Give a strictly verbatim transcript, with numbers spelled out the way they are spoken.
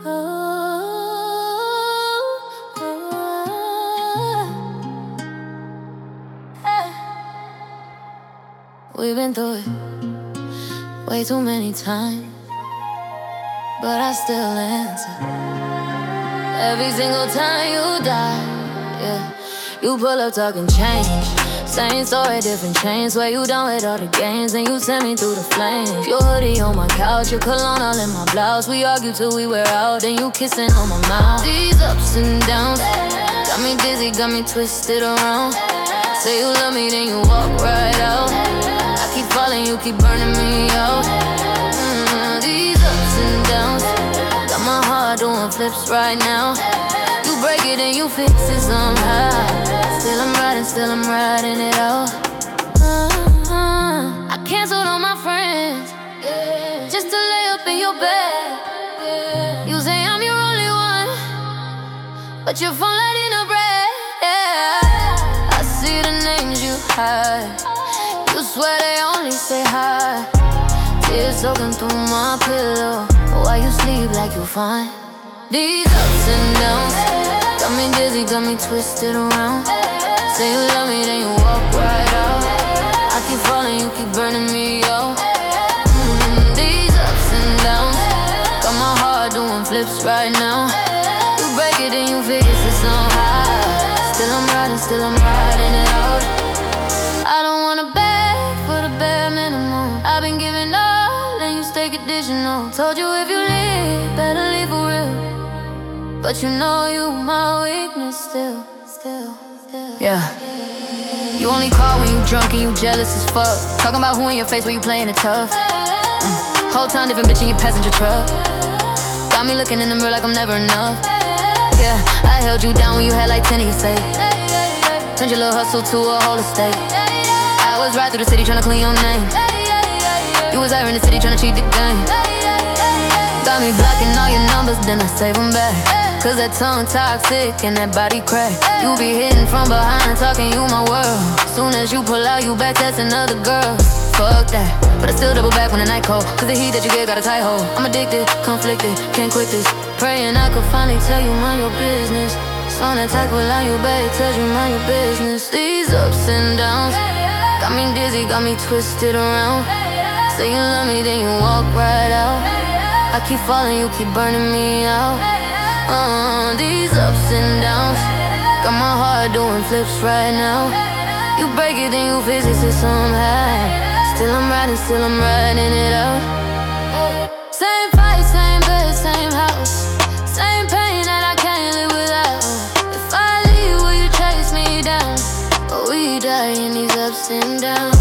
We've been through it way too many times, but I still answer every single time you die. Yeah, you pull up talking change, same story, different chain. Swear you done with all the games, and you send me through the flames. Your hoodie on my couch, your cologne all in my blouse. We argue till we wear out, then you kissing on my mouth. These ups and downs got me dizzy, got me twisted around. Say you love me, then you walk right out. I keep falling, you keep burning me out. mm, These ups and downs got my heart doing flips right now. You break it and you fix it somehow. Still I'm riding, still I'm riding it out. uh-huh. I canceled on my friends, yeah, just to lay up in your bed, yeah. You say I'm your only one, but your phone lighting up red, yeah. I see the names you hide, you swear they only say hi. Tears soaking through my pillow, while you sleep like you fine. These ups and downs got me dizzy, got me twisted around. Say you love me, then you walk right out. I keep falling, you keep burning me out. mm, These ups and downs got my heart doing flips right now. You break it and you fix it somehow. Still I'm riding, still I'm riding it out. I don't wanna beg for the bare minimum. I've been giving all and you stay conditional. Told you if you leave, better leave for real, but you know you my weakness still, still, still. Yeah. You only call when you drunk and you jealous as fuck. Talking about who in your face when you playing it tough. mm. Whole time different bitch in your passenger truck. Got me looking in the mirror like I'm never enough. Yeah, I held you down when you had like ten of your say. Turned your little hustle to a whole estate. I was right through the city trying to clean your name. You was out in the city trying to cheat the game. Got me blocking all your numbers, then I save them back. Cause that tongue toxic and that body crack. You be hitting from behind, talking you my world. Soon as you pull out, you back, that's another girl. Fuck that, but I still double back when the night cold. Cause the heat that you get got a tight hold. I'm addicted, conflicted, can't quit this. Praying I could finally tell you mind your business. Son attack will allow you, babe, tell you mind your business. These ups and downs got me dizzy, got me twisted around. Say you love me, then you walk right out. I keep falling, you keep burning me out. uh, These ups and downs got my heart doing flips right now. You break it, then you fix it somehow. Still I'm riding, still I'm riding it out. Same fight, same bed, same house. Same pain that I can't live without. If I leave, will you chase me down? Or will you die in these ups and downs?